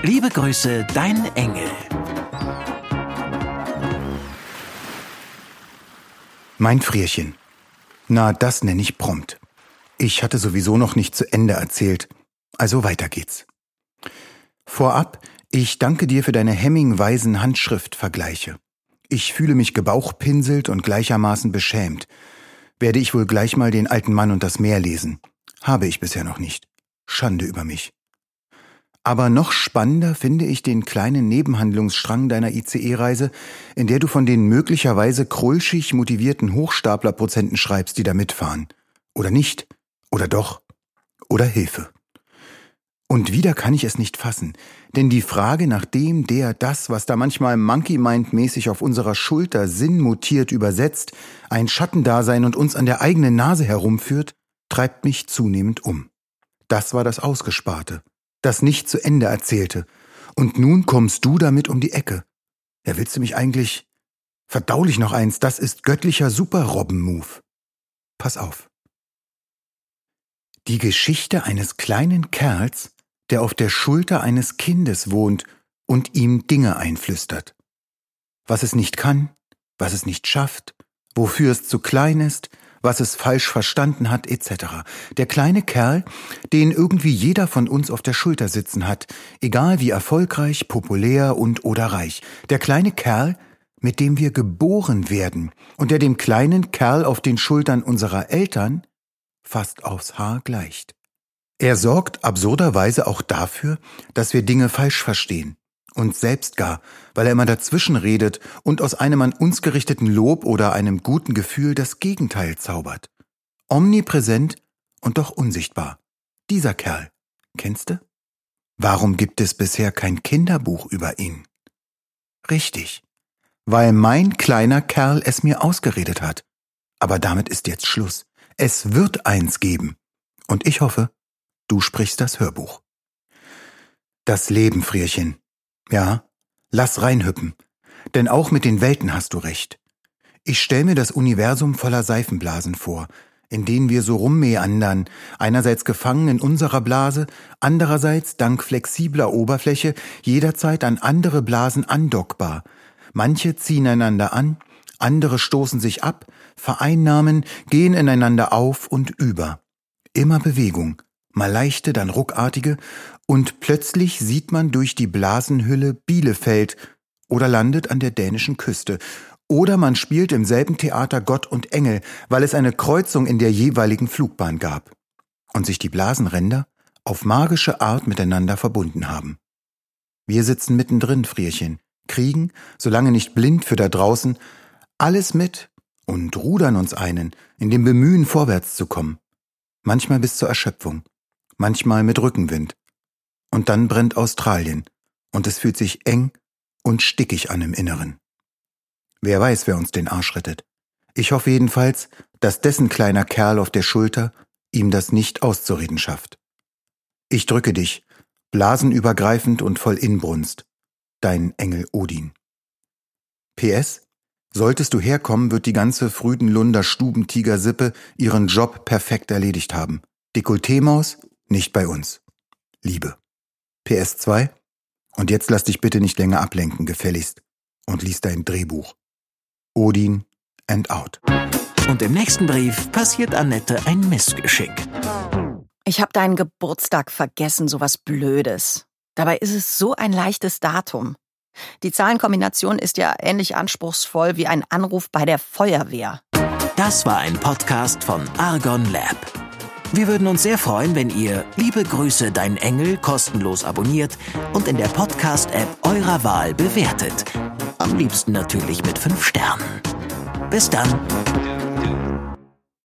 Liebe Grüße, dein Engel. Mein Frierchen. Na, das nenne ich prompt. Ich hatte sowieso noch nicht zu Ende erzählt, also weiter geht's. Vorab, ich danke dir für deine Hemingweisen Handschriftvergleiche. Ich fühle mich gebauchpinselt und gleichermaßen beschämt. Werde ich wohl gleich mal den alten Mann und das Meer lesen. Habe ich bisher noch nicht. Schande über mich. Aber noch spannender finde ich den kleinen Nebenhandlungsstrang deiner ICE-Reise, in der du von den möglicherweise krulschig motivierten Hochstaplerprozenten schreibst, die da mitfahren. Oder nicht. Oder doch. Oder Hilfe. Und wieder kann ich es nicht fassen, denn die Frage, nachdem das, was da manchmal Monkey-Mind-mäßig auf unserer Schulter sinnmutiert übersetzt, ein Schattendasein und uns an der eigenen Nase herumführt, treibt mich zunehmend um. Das war das Ausgesparte, das nicht zu Ende erzählte. Und nun kommst du damit um die Ecke. Ja, willst du mich eigentlich... Verdaulich noch eins, das ist göttlicher Super-Robben-Move. Pass auf. Die Geschichte eines kleinen Kerls, der auf der Schulter eines Kindes wohnt und ihm Dinge einflüstert. Was es nicht kann, was es nicht schafft, wofür es zu klein ist, was es falsch verstanden hat, etc. Der kleine Kerl, den irgendwie jeder von uns auf der Schulter sitzen hat, egal wie erfolgreich, populär und oder reich. Der kleine Kerl, mit dem wir geboren werden und der dem kleinen Kerl auf den Schultern unserer Eltern fast aufs Haar gleicht. Er sorgt absurderweise auch dafür, dass wir Dinge falsch verstehen. Uns selbst gar, weil er immer dazwischen redet und aus einem an uns gerichteten Lob oder einem guten Gefühl das Gegenteil zaubert. Omnipräsent und doch unsichtbar. Dieser Kerl, kennst du? Warum gibt es bisher kein Kinderbuch über ihn? Richtig, weil mein kleiner Kerl es mir ausgeredet hat. Aber damit ist jetzt Schluss. Es wird eins geben. Und ich hoffe, du sprichst das Hörbuch. Das Leben, Frierchen. Ja, lass reinhüppen, denn auch mit den Welten hast du recht. Ich stell mir das Universum voller Seifenblasen vor, in denen wir so rummeandern, einerseits gefangen in unserer Blase, andererseits dank flexibler Oberfläche jederzeit an andere Blasen andockbar. Manche ziehen einander an, andere stoßen sich ab, vereinnahmen, gehen ineinander auf und über. Immer Bewegung, mal leichte, dann ruckartige, und plötzlich sieht man durch die Blasenhülle Bielefeld oder landet an der dänischen Küste. Oder man spielt im selben Theater Gott und Engel, weil es eine Kreuzung in der jeweiligen Flugbahn gab und sich die Blasenränder auf magische Art miteinander verbunden haben. Wir sitzen mittendrin, Frierchen, kriegen, solange nicht blind für da draußen, alles mit und rudern uns einen, in dem Bemühen vorwärts zu kommen. Manchmal bis zur Erschöpfung, manchmal mit Rückenwind. Und dann brennt Australien und es fühlt sich eng und stickig an im Inneren. Wer weiß, wer uns den Arsch rettet. Ich hoffe jedenfalls, dass dessen kleiner Kerl auf der Schulter ihm das nicht auszureden schafft. Ich drücke dich, blasenübergreifend und voll Inbrunst. Dein Engel Odin. PS: Solltest du herkommen, wird die ganze Früdenlunder Stubentiger-Sippe ihren Job perfekt erledigt haben. Dekolleté-Maus, nicht bei uns. Liebe. PS2: Und jetzt lass dich bitte nicht länger ablenken, gefälligst, und lies dein Drehbuch. Odin and out. Und im nächsten Brief passiert Annette ein Missgeschick. Ich habe deinen Geburtstag vergessen, sowas Blödes. Dabei ist es so ein leichtes Datum. Die Zahlenkombination ist ja ähnlich anspruchsvoll wie ein Anruf bei der Feuerwehr. Das war ein Podcast von Argon Lab. Wir würden uns sehr freuen, wenn ihr Liebe Grüße, dein Engel kostenlos abonniert und in der Podcast-App eurer Wahl bewertet. Am liebsten natürlich mit 5 Sternen. Bis dann.